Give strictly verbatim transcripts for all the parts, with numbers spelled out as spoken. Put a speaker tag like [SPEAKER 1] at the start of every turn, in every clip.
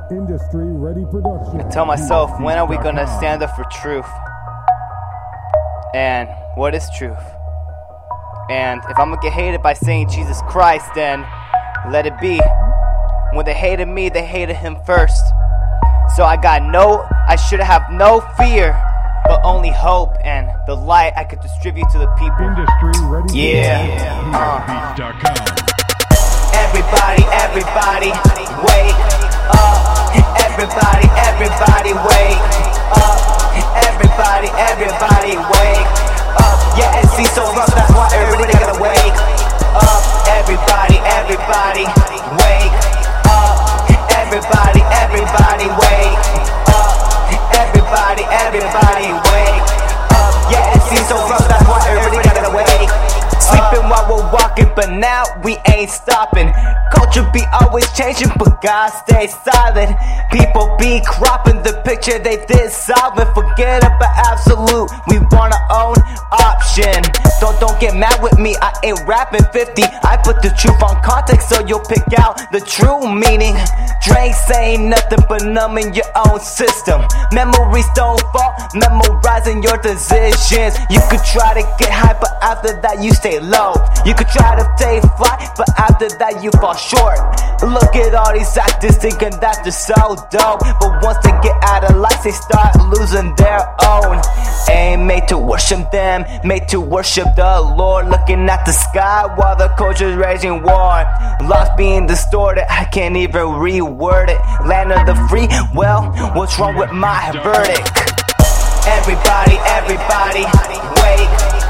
[SPEAKER 1] Industry Ready Production.
[SPEAKER 2] I tell myself, when are we gonna stand up for truth? And what is truth? And if I'm gonna get hated by saying Jesus Christ, then let it be. When they hated me, they hated him first. So I got no, I should have no fear, but only hope and the light I could distribute to the people.
[SPEAKER 1] Industry Ready
[SPEAKER 2] Yeah.
[SPEAKER 1] Production.
[SPEAKER 3] Everybody, everybody, wake up. Everybody, everybody, wake up. Everybody, everybody, wake up. Yeah, and see so rough, that's why everybody gotta wake up. Everybody, everybody, wake up. Everybody, everybody, wake up. Everybody, everybody, wake up. Yeah, and see so rough, that's why everybody gotta wake up. Sleeping while we're walking, but now we ain't stopping. Culture be always changing, but God stays silent. People be cropping the picture they did solving. Forget about absolute, we want our own option. Don't, don't get mad with me, I ain't rapping fifty. I put the truth on context so you'll pick out the true meaning. Drinks ain't nothing but numbing your own system. Memories don't fall, memorizing your decisions. You could try to get high, but after that you stay low. You could try to stay fly, but after that you fall short. Look at all these actors thinking that they're so dope, but once they get out of life they start losing their own. Ain't made to worship them, made to worship the Lord. Looking at the sky while the culture's raging war. Lost being distorted, I can't even reword it. Land of the free, well, what's wrong with my verdict? Everybody, everybody, wake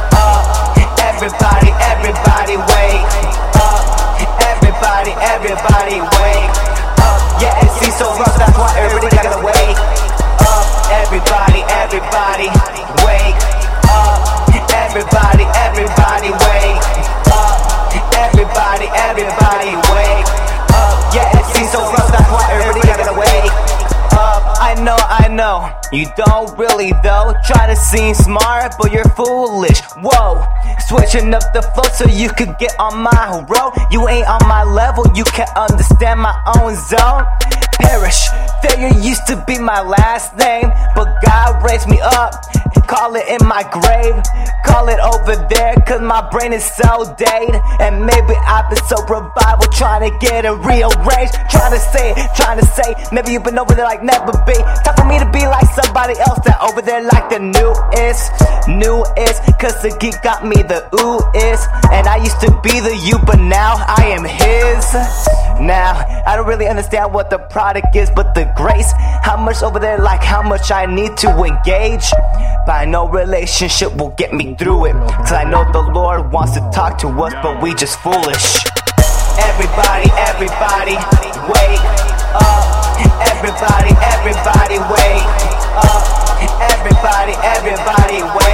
[SPEAKER 3] up. Everybody, everybody, wake up. Everybody, everybody, wake up. Yeah, and see so rough, that's why everybody gotta wake up. Everybody, everybody, wake up. Everybody, everybody, wake up. Everybody, everybody, wake up. Yeah, and see so rough, that's why everybody gotta wake up. I know, I know, you don't really though. Try to seem smart, but you're foolish. Whoa, switching up the flow so you could get on my road. You ain't on my level, you can't understand my own zone. Perish, failure used to be my last name, but God raised me up. Call it in my grave, call it over there, cause my brain is so dead. And maybe I've been so revival, trying to get it rearranged. Trying to say it, trying to say, maybe you've been over there like never be. Time for me to be like somebody else that over there like the newest, newest. Cause the geek got me the ooh is. And I used to be the you, but now I am his. Now, I don't really understand what the product is, but the grace. How much over there like how much I need to engage. But I know relationship will get me through it, cause I know the Lord wants to talk to us, but we just foolish. Everybody, everybody, wake up. Everybody, everybody, wake up. Everybody, everybody, wake up.